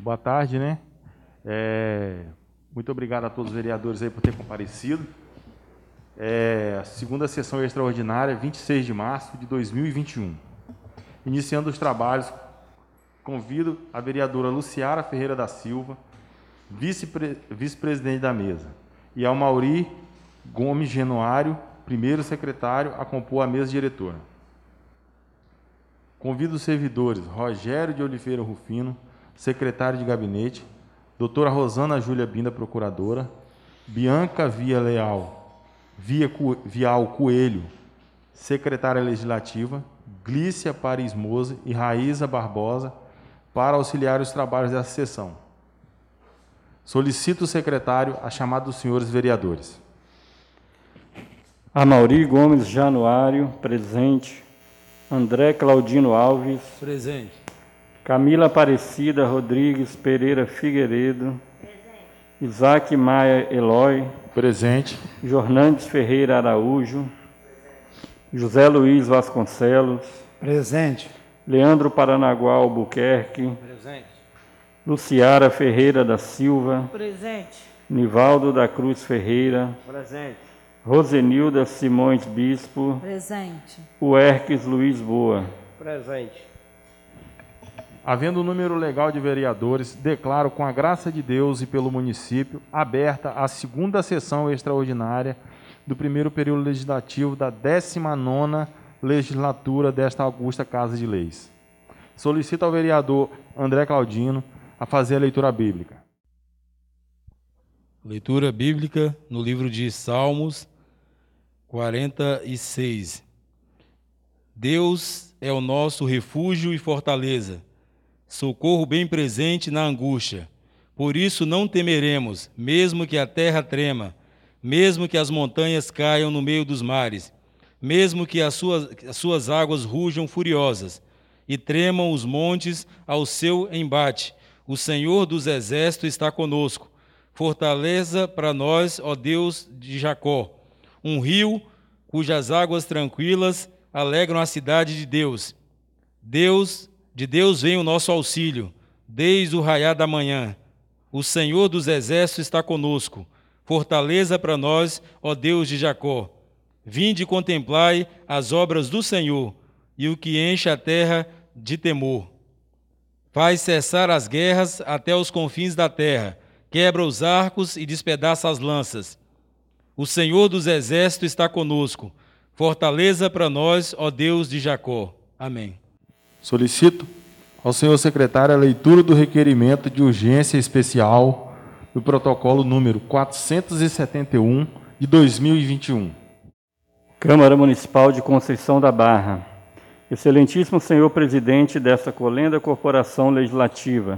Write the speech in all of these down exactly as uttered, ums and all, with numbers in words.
boa tarde, né? É, muito obrigado a todos os vereadores aí por ter comparecido. É, a segunda sessão extraordinária, vinte e seis de março de dois mil e vinte e um. Iniciando os trabalhos, convido a vereadora Luciara Ferreira da Silva, vice-pre- vice-presidente da mesa, e ao Mauri Gomes Genuário, primeiro secretário, a compor a mesa diretora. Convido os servidores Rogério de Oliveira Rufino, secretário de gabinete, doutora Rosana Júlia Binda, procuradora, Bianca Via Leal, Via Co- Vial Coelho, secretária legislativa, Glícia Paris Mose e Raíza Barbosa, para auxiliar os trabalhos dessa sessão. Solicito o secretário a chamada dos senhores vereadores. Amauri Gomes Januário, presente. André Claudino Alves. Presente. Camila Aparecida Rodrigues Pereira Figueiredo. Presente. Isaac Maia Eloy. Presente. Jornandes Ferreira Araújo. Presente. José Luiz Vasconcelos. Presente. Leandro Paranaguá Albuquerque. Presente. Luciara Ferreira da Silva. Presente. Nivaldo da Cruz Ferreira. Presente. Rosenilda Simões Bispo. Presente. Uerques Luiz Boa. Presente. Havendo o número legal de vereadores, declaro, com a graça de Deus e pelo município, aberta a segunda sessão extraordinária do primeiro período legislativo da décima nona legislatura desta augusta Casa de Leis. Solicito ao vereador André Claudino a fazer a leitura bíblica. Leitura bíblica no livro de Salmos quarenta e seis. Deus é o nosso refúgio e fortaleza, socorro bem presente na angústia. Por isso não temeremos, mesmo que a terra trema, mesmo que as montanhas caiam no meio dos mares, mesmo que as suas, as suas águas rujam furiosas e tremam os montes ao seu embate. O Senhor dos Exércitos está conosco. Fortaleza para nós, ó Deus de Jacó, um rio cujas águas tranquilas alegram a cidade de Deus. Deus, de Deus vem o nosso auxílio, desde o raiar da manhã. O Senhor dos Exércitos está conosco. Fortaleza para nós, ó Deus de Jacó. Vinde e contemplai as obras do Senhor e o que enche a terra de temor. Faz cessar as guerras até os confins da terra, quebra os arcos e despedaça as lanças. O Senhor dos Exércitos está conosco. Fortaleza para nós, ó Deus de Jacó. Amém. Solicito ao senhor secretário a leitura do requerimento de urgência especial do protocolo número quatrocentos e setenta e um de dois mil e vinte e um. Câmara Municipal de Conceição da Barra. Excelentíssimo senhor presidente desta colenda corporação legislativa,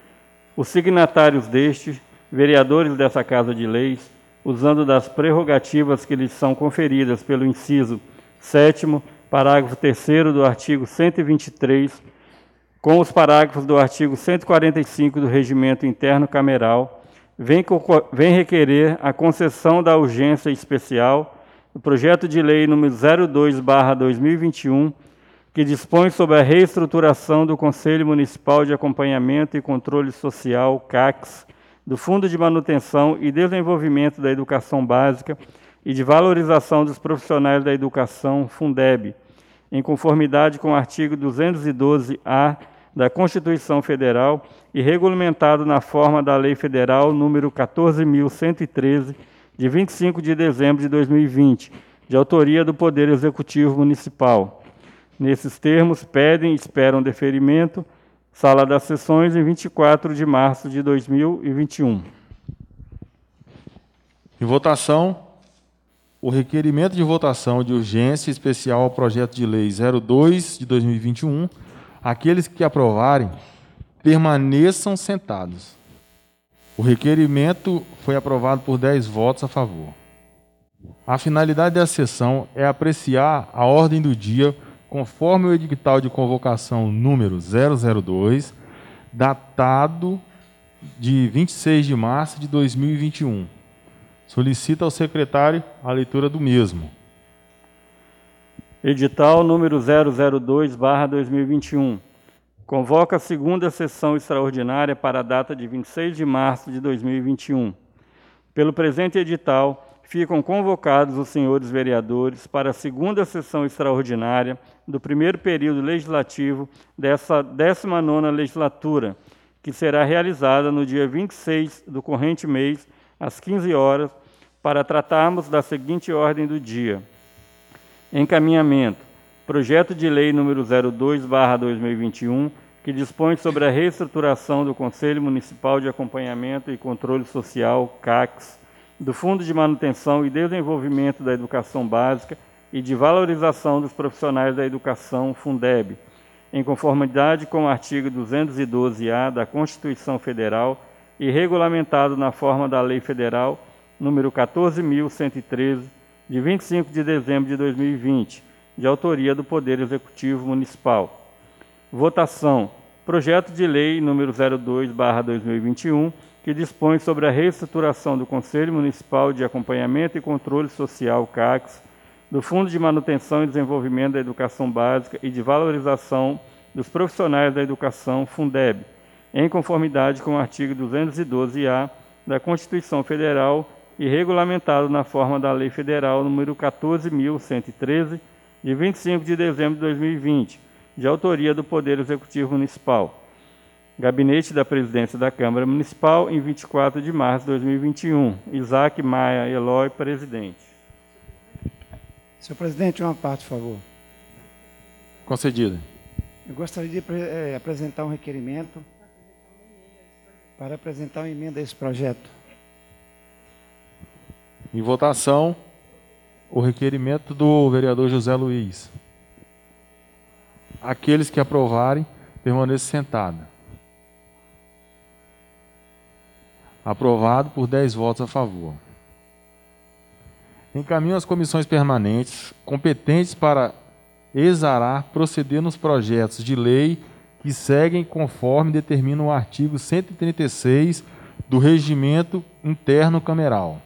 os signatários deste, vereadores dessa Casa de Leis, usando das prerrogativas que lhes são conferidas pelo inciso sétimo, parágrafo terceiro do artigo cento e vinte e três, com os parágrafos do artigo cento e quarenta e cinco do Regimento Interno Cameral, vem, vem requerer a concessão da urgência especial do projeto de lei número zero dois barra dois mil e vinte e um, que dispõe sobre a reestruturação do Conselho Municipal de Acompanhamento e Controle Social, C A C S, do Fundo de Manutenção e Desenvolvimento da Educação Básica e de Valorização dos Profissionais da Educação, Fundeb, em conformidade com o artigo duzentos e doze A da Constituição Federal e regulamentado na forma da Lei Federal número quatorze mil cento e treze, de vinte e cinco de dezembro de dois mil e vinte, de autoria do Poder Executivo Municipal. Nesses termos, pedem e esperam deferimento, sala das sessões, em vinte e quatro de março de dois mil e vinte e um. Em votação, o requerimento de votação de urgência especial ao projeto de lei zero dois de dois mil e vinte e um. Aqueles que aprovarem, permaneçam sentados. O requerimento foi aprovado por dez votos a favor. A finalidade da sessão é apreciar a ordem do dia conforme o edital de convocação número zero zero dois, datado de vinte e seis de março de dois mil e vinte e um. Solicito ao secretário a leitura do mesmo. Edital número zero zero dois barra dois mil e vinte e um. convoca a segunda sessão extraordinária para a data de vinte e seis de março de dois mil e vinte e um. Pelo presente edital, ficam convocados os senhores vereadores para a segunda sessão extraordinária do primeiro período legislativo dessa décima nona legislatura, que será realizada no dia vinte e seis do corrente mês, às quinze horas, para tratarmos da seguinte ordem do dia. Encaminhamento. Projeto de Lei número zero dois barra dois mil e vinte e um, que dispõe sobre a reestruturação do Conselho Municipal de Acompanhamento e Controle Social, C A C S, do Fundo de Manutenção e Desenvolvimento da Educação Básica e de Valorização dos Profissionais da Educação, Fundeb, em conformidade com o artigo duzentos e doze A da Constituição Federal e regulamentado na forma da Lei Federal número quatorze mil cento e treze, de vinte e cinco de dezembro de dois mil e vinte, de autoria do Poder Executivo Municipal. Votação. Projeto de Lei número zero dois barra dois mil e vinte e um, que dispõe sobre a reestruturação do Conselho Municipal de Acompanhamento e Controle Social, C A C S, do Fundo de Manutenção e Desenvolvimento da Educação Básica e de Valorização dos Profissionais da Educação, Fundeb, em conformidade com o artigo duzentos e doze A da Constituição Federal e regulamentado na forma da Lei Federal número quatorze mil cento e treze, de vinte e cinco de dezembro de dois mil e vinte, de autoria do Poder Executivo Municipal. Gabinete da Presidência da Câmara Municipal, em vinte e quatro de março de dois mil e vinte e um. Isaac Maia Eloy, presidente. Senhor presidente, uma parte, por favor. Concedido. Eu gostaria de é, apresentar um requerimento para apresentar uma emenda a esse projeto. Em votação, o requerimento do vereador José Luiz. Aqueles que aprovarem, permaneçam sentados. Aprovado por dez votos a favor. Encaminho às comissões permanentes competentes para exarar, proceder nos projetos de lei que seguem conforme determina o artigo cento e trinta e seis do Regimento Interno Cameral.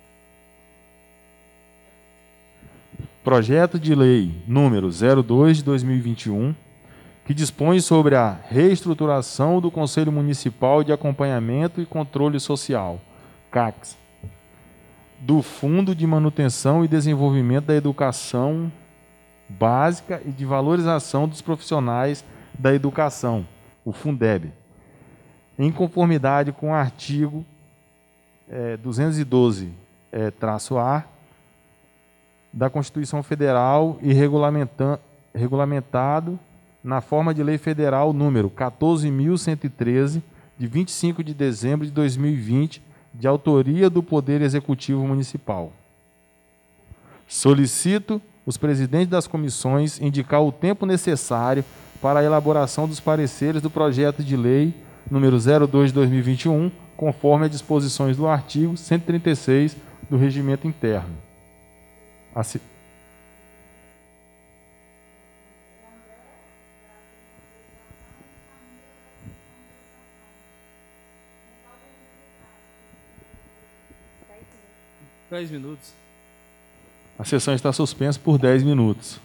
Projeto de Lei número zero dois de dois mil e vinte e um, que dispõe sobre a reestruturação do Conselho Municipal de Acompanhamento e Controle Social, C A C S, do Fundo de Manutenção e Desenvolvimento da Educação Básica e de Valorização dos Profissionais da Educação, o Fundeb, em conformidade com o artigo é, duzentos e doze é, traço A da Constituição Federal e regulamentado na forma de Lei Federal número quatorze mil cento e treze, de vinte e cinco de dezembro de dois mil e vinte, de autoria do Poder Executivo Municipal. Solicito os presidentes das comissões indicar o tempo necessário para a elaboração dos pareceres do projeto de lei número zero dois de dois mil e vinte e um, conforme as disposições do artigo cento e trinta e seis do Regimento Interno. Assim. Dez minutos. A sessão está suspensa por dez minutos.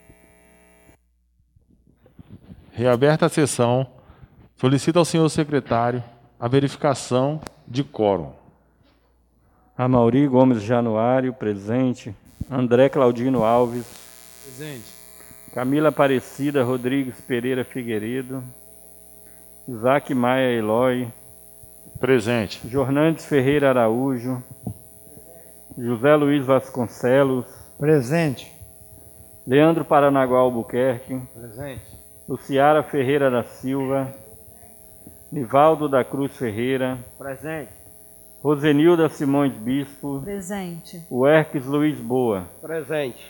Reaberta a sessão, solicito ao senhor secretário a verificação de quórum. Amauri Gomes Januário, presente. André Claudino Alves. Presente. Camila Aparecida Rodrigues Pereira Figueiredo. Isaac Maia Eloy. Presente. Jornandes Ferreira Araújo. José Luiz Vasconcelos. Presente. Leandro Paranaguá Albuquerque. Presente. Luciara Ferreira da Silva. Nivaldo da Cruz Ferreira. Presente. Rosenilda Simões Bispo. Presente. Uerques Luiz Boa. Presente.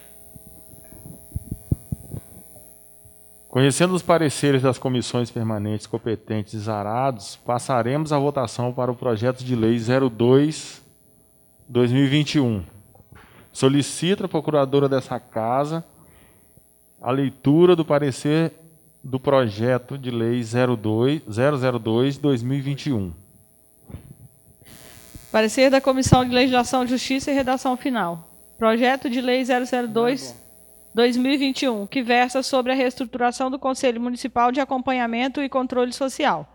Conhecendo os pareceres das comissões permanentes competentes exarados, passaremos a votação para o projeto de lei zero dois de dois mil e vinte e um. Solicito à procuradora dessa casa a leitura do parecer do projeto de lei zero dois de dois mil e vinte e um. Parecer da Comissão de Legislação, Justiça e Redação Final. Projeto de Lei zero zero dois dois mil e vinte e um, que versa sobre a reestruturação do Conselho Municipal de Acompanhamento e Controle Social,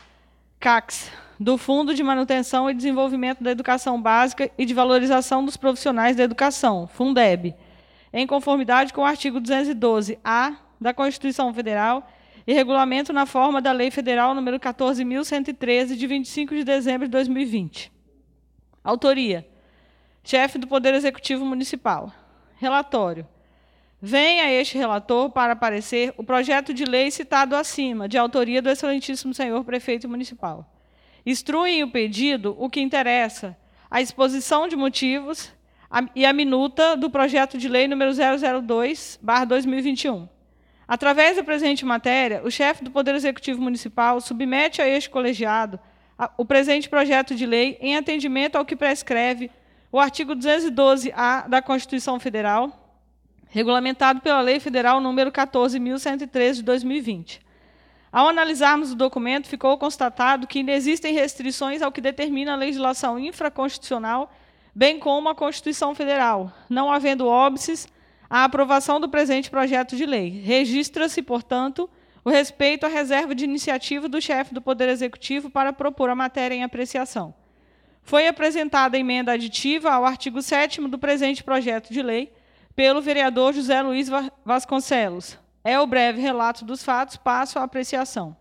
C A C S, do Fundo de Manutenção e Desenvolvimento da Educação Básica e de Valorização dos Profissionais da Educação, Fundeb, em conformidade com o artigo duzentos e doze A da Constituição Federal e regulamento na forma da Lei Federal número quatorze mil cento e treze, de vinte e cinco de dezembro de dois mil e vinte. Autoria: chefe do Poder Executivo Municipal. Relatório: vem a este relator para parecer o projeto de lei citado acima, de autoria do excelentíssimo senhor prefeito municipal. Instruem o pedido o que interessa, a exposição de motivos a, e a minuta do projeto de lei número zero zero dois barra dois mil e vinte e um. Através da presente matéria, o chefe do Poder Executivo Municipal submete a este colegiado a, o presente projeto de lei em atendimento ao que prescreve o artigo duzentos e doze A da Constituição Federal, regulamentado pela Lei Federal número quatorze mil cento e treze, de dois mil e vinte. Ao analisarmos o documento, ficou constatado que inexistem restrições ao que determina a legislação infraconstitucional, bem como a Constituição Federal, não havendo óbices à aprovação do presente projeto de lei. Registra-se, portanto, o respeito à reserva de iniciativa do chefe do Poder Executivo para propor a matéria em apreciação. Foi apresentada a emenda aditiva ao artigo sétimo do presente projeto de lei pelo vereador José Luiz Vasconcelos. É o breve relato dos fatos, passo à apreciação.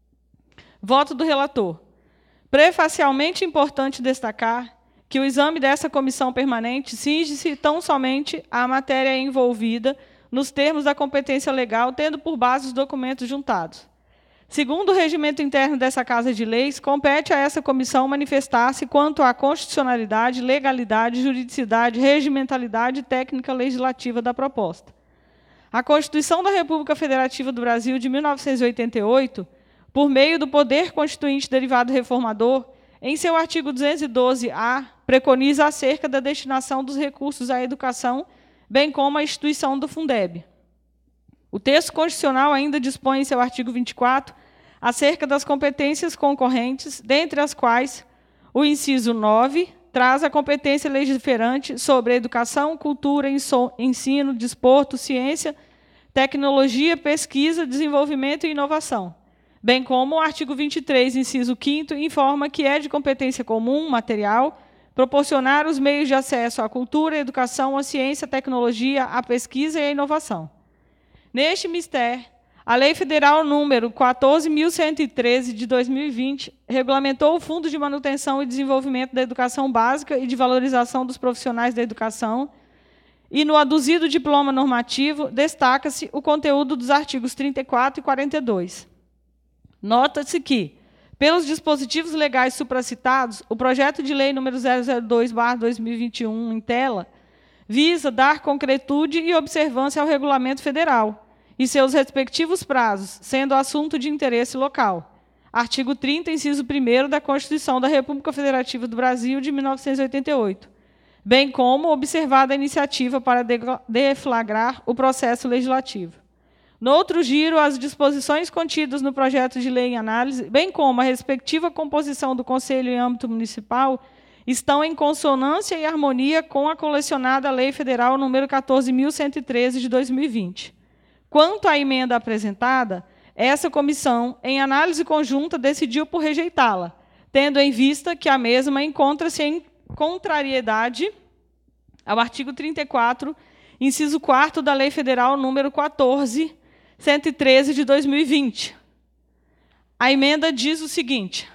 Voto do relator. Prefacialmente importante destacar que o exame dessa comissão permanente cinge-se tão somente à matéria envolvida nos termos da competência legal, tendo por base os documentos juntados. Segundo o regimento interno dessa Casa de Leis, compete a essa comissão manifestar-se quanto à constitucionalidade, legalidade, juridicidade, regimentalidade e técnica legislativa da proposta. A Constituição da República Federativa do Brasil de mil novecentos e oitenta e oito, por meio do Poder Constituinte Derivado Reformador, em seu artigo duzentos e doze A, preconiza acerca da destinação dos recursos à educação, bem como a instituição do Fundeb. O texto constitucional ainda dispõe em seu artigo vinte e quatro acerca das competências concorrentes, dentre as quais o inciso nove traz a competência legiferante sobre educação, cultura, ensino, desporto, ciência, tecnologia, pesquisa, desenvolvimento e inovação, bem como o artigo vinte e três, inciso quinto, informa que é de competência comum, material, proporcionar os meios de acesso à cultura, à educação, à ciência, à tecnologia, à pesquisa e à inovação. Neste mistério, a Lei Federal número quatorze mil cento e treze, de dois mil e vinte, regulamentou o Fundo de Manutenção e Desenvolvimento da Educação Básica e de Valorização dos Profissionais da Educação, e no aduzido diploma normativo destaca-se o conteúdo dos artigos trinta e quatro e quarenta e dois. Nota-se que, pelos dispositivos legais supracitados, o projeto de lei número zero zero dois barra dois mil e vinte e um, em tela, visa dar concretude e observância ao Regulamento Federal e seus respectivos prazos, sendo assunto de interesse local. Artigo trinta, inciso primeiro da Constituição da República Federativa do Brasil de mil novecentos e oitenta e oito, bem como observada a iniciativa para deflagrar o processo legislativo. No outro giro, as disposições contidas no projeto de lei em análise, bem como a respectiva composição do Conselho em âmbito municipal, estão em consonância e harmonia com a colecionada Lei Federal número quatorze mil cento e treze, de dois mil e vinte. Quanto à emenda apresentada, essa comissão, em análise conjunta, decidiu por rejeitá-la, tendo em vista que a mesma encontra-se em contrariedade ao artigo trinta e quatro, inciso quarto da Lei Federal número quatorze mil cento e treze, de dois mil e vinte. A emenda diz o seguinte: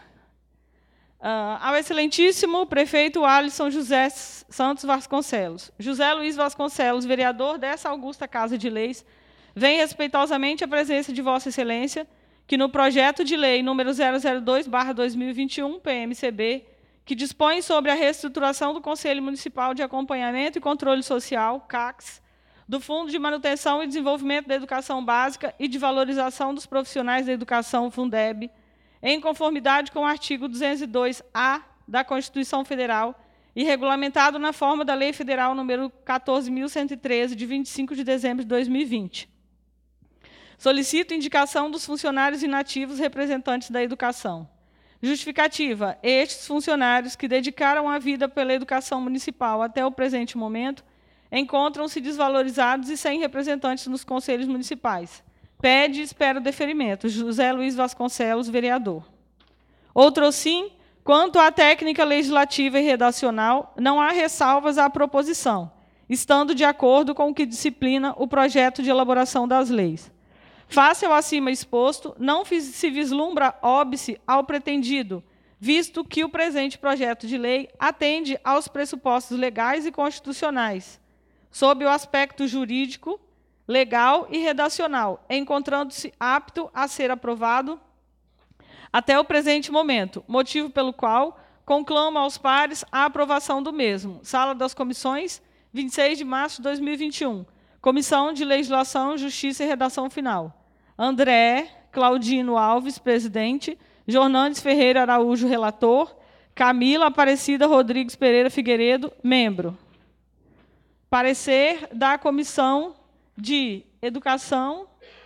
uh, ao excelentíssimo prefeito Alisson José Santos Vasconcelos, José Luiz Vasconcelos, vereador dessa augusta Casa de Leis, vem respeitosamente a presença de Vossa Excelência, que no projeto de lei número zero zero dois barra dois mil e vinte e um, P M C B, que dispõe sobre a reestruturação do Conselho Municipal de Acompanhamento e Controle Social, C A C S, do Fundo de Manutenção e Desenvolvimento da Educação Básica e de Valorização dos Profissionais da Educação, Fundeb, em conformidade com o artigo duzentos e dois A da Constituição Federal e regulamentado na forma da Lei Federal número quatorze mil cento e treze, de vinte e cinco de dezembro de dois mil e vinte. Solicito indicação dos funcionários inativos representantes da educação. Justificativa: estes funcionários que dedicaram a vida pela educação municipal até o presente momento encontram-se desvalorizados e sem representantes nos conselhos municipais. Pede e espera o deferimento. José Luiz Vasconcelos, vereador. Outro sim, quanto à técnica legislativa e redacional, não há ressalvas à proposição, estando de acordo com o que disciplina o projeto de elaboração das leis. Face ao acima exposto, não se vislumbra óbice ao pretendido, visto que o presente projeto de lei atende aos pressupostos legais e constitucionais, sob o aspecto jurídico, legal e redacional, encontrando-se apto a ser aprovado até o presente momento, motivo pelo qual conclamo aos pares a aprovação do mesmo. Sala das Comissões, vinte e seis de março de dois mil e vinte e um. Comissão de Legislação, Justiça e Redação Final. André Claudino Alves, presidente. Jornandes Ferreira Araújo, relator. Camila Aparecida Rodrigues Pereira Figueiredo, membro. Parecer da Comissão de Educação,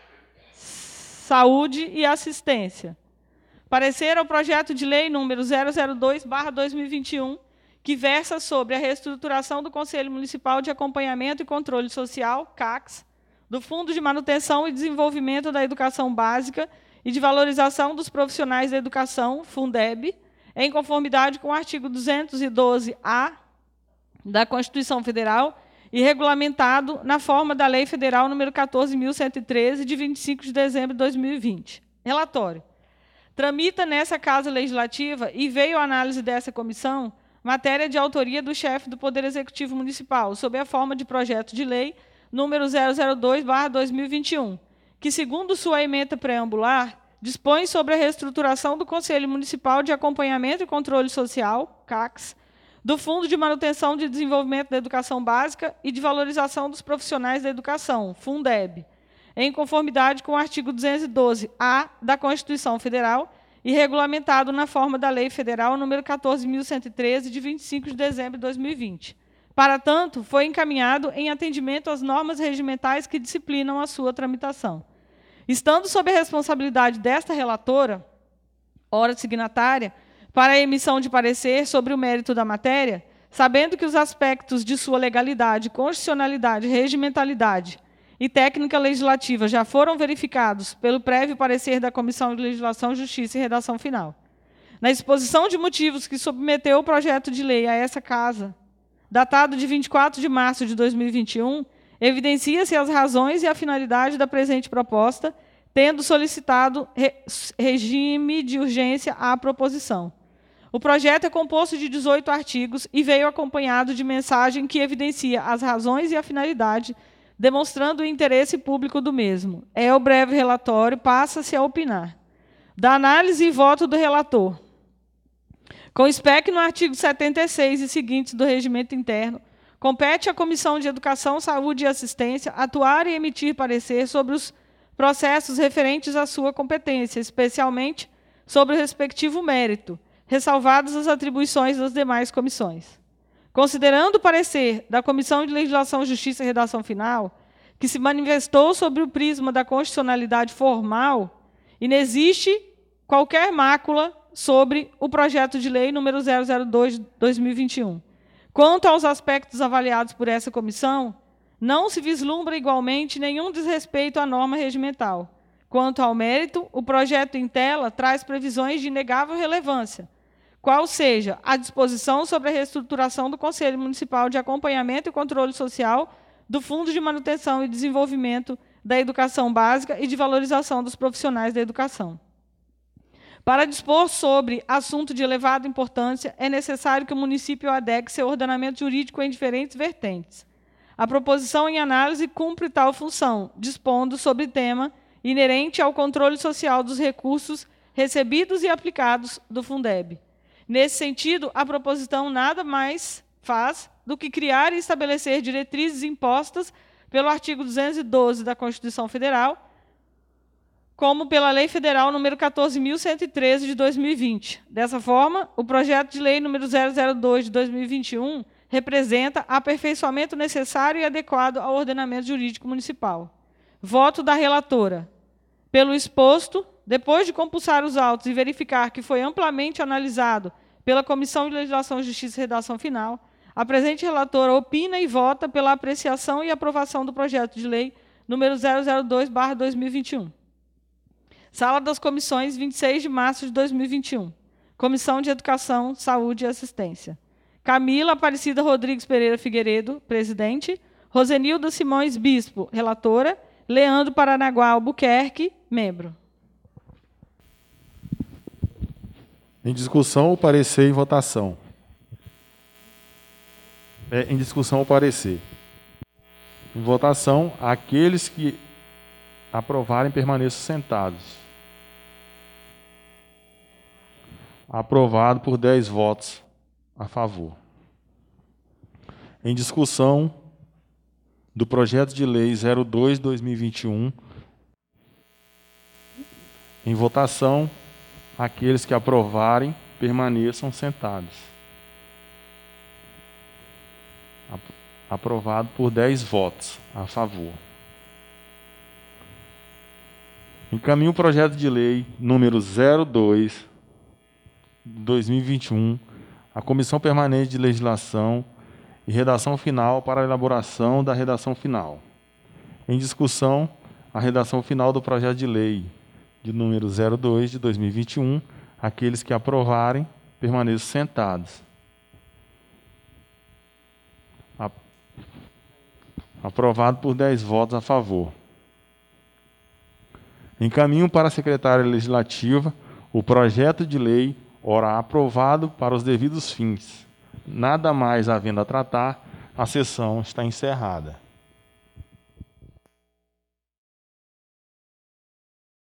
Saúde e Assistência. Parecer ao projeto de lei número zero zero dois barra dois mil e vinte e um, que versa sobre a reestruturação do Conselho Municipal de Acompanhamento e Controle Social, C A C, do Fundo de Manutenção e Desenvolvimento da Educação Básica e de Valorização dos Profissionais da Educação, Fundeb, em conformidade com o artigo duzentos e doze A da Constituição Federal e regulamentado na forma da Lei Federal número quatorze mil cento e treze, de vinte e cinco de dezembro de dois mil e vinte. Relatório. Tramita nessa Casa Legislativa e veio à análise dessa comissão matéria de autoria do chefe do Poder Executivo Municipal, sob a forma de projeto de lei número zero zero dois barra dois mil e vinte e um, que, segundo sua ementa preambular, dispõe sobre a reestruturação do Conselho Municipal de Acompanhamento e Controle Social, C A C, do Fundo de Manutenção de Desenvolvimento da Educação Básica e de Valorização dos Profissionais da Educação, Fundeb, em conformidade com o artigo duzentos e doze A da Constituição Federal e regulamentado na forma da Lei Federal número quatorze mil cento e treze, de vinte e cinco de dezembro de dois mil e vinte. Para tanto, foi encaminhado em atendimento às normas regimentais que disciplinam a sua tramitação. Estando sob a responsabilidade desta relatora, ora signatária, para a emissão de parecer sobre o mérito da matéria, sabendo que os aspectos de sua legalidade, constitucionalidade, regimentalidade e técnica legislativa já foram verificados pelo prévio parecer da Comissão de Legislação, Justiça e Redação Final. Na exposição de motivos que submeteu o projeto de lei a essa Casa, datado de vinte e quatro de março de dois mil e vinte e um, evidencia-se as razões e a finalidade da presente proposta, tendo solicitado re regime de urgência à proposição. O projeto é composto de dezoito artigos e veio acompanhado de mensagem que evidencia as razões e a finalidade, demonstrando o interesse público do mesmo. É o breve relatório, passa-se a opinar. Da análise e voto do relator. Com espécie no artigo setenta e seis e seguintes do Regimento Interno, compete à Comissão de Educação, Saúde e Assistência atuar e emitir parecer sobre os processos referentes à sua competência, especialmente sobre o respectivo mérito, ressalvadas as atribuições das demais comissões. Considerando o parecer da Comissão de Legislação, Justiça e Redação Final, que se manifestou sobre o prisma da constitucionalidade formal, inexiste qualquer mácula sobre o projeto de lei número zero zero dois barra dois mil e vinte e um. Quanto aos aspectos avaliados por essa comissão, não se vislumbra igualmente nenhum desrespeito à norma regimental. Quanto ao mérito, o projeto em tela traz previsões de inegável relevância, qual seja a disposição sobre a reestruturação do Conselho Municipal de Acompanhamento e Controle Social do Fundo de Manutenção e Desenvolvimento da Educação Básica e de Valorização dos Profissionais da Educação. Para dispor sobre assunto de elevada importância, é necessário que o município adeque seu ordenamento jurídico em diferentes vertentes. A proposição em análise cumpre tal função, dispondo sobre tema inerente ao controle social dos recursos recebidos e aplicados do Fundeb. Nesse sentido, a proposição nada mais faz do que criar e estabelecer diretrizes impostas pelo artigo duzentos e doze da Constituição Federal, como pela Lei Federal número quatorze mil cento e treze, de dois mil e vinte. Dessa forma, o projeto de lei número zero zero dois, de dois mil e vinte e um, representa aperfeiçoamento necessário e adequado ao ordenamento jurídico municipal. Voto da relatora. Pelo exposto, depois de compulsar os autos e verificar que foi amplamente analisado pela Comissão de Legislação, Justiça e Redação Final, A presente relatora opina e vota pela apreciação e aprovação do projeto de lei número zero zero dois barra dois mil e vinte e um. Sala das Comissões, vinte e seis de março de dois mil e vinte e um. Comissão de Educação, Saúde e Assistência. Camila Aparecida Rodrigues Pereira Figueiredo, presidente. Rosenilda Simões Bispo, relatora. Leandro Paranaguá Albuquerque, membro. Em discussão, o parecer e votação. É, em discussão, o parecer. Em votação, aqueles que aprovarem permaneçam sentados. Aprovado por dez votos a favor. Em discussão do projeto de lei zero dois barra dois mil e vinte e um. Em votação, aqueles que aprovarem permaneçam sentados. Aprovado por dez votos a favor. Encaminho o projeto de lei número zero dois barra dois mil e vinte e um à Comissão Permanente de Legislação e Redação Final para a elaboração da redação final. Em discussão, a redação final do projeto de lei de número zero dois de dois mil e vinte e um. Aqueles que aprovarem permaneçam sentados. Aprovado por dez votos a favor. Encaminho para a Secretária Legislativa o projeto de lei, ora aprovado para os devidos fins. Nada mais havendo a tratar, a sessão está encerrada.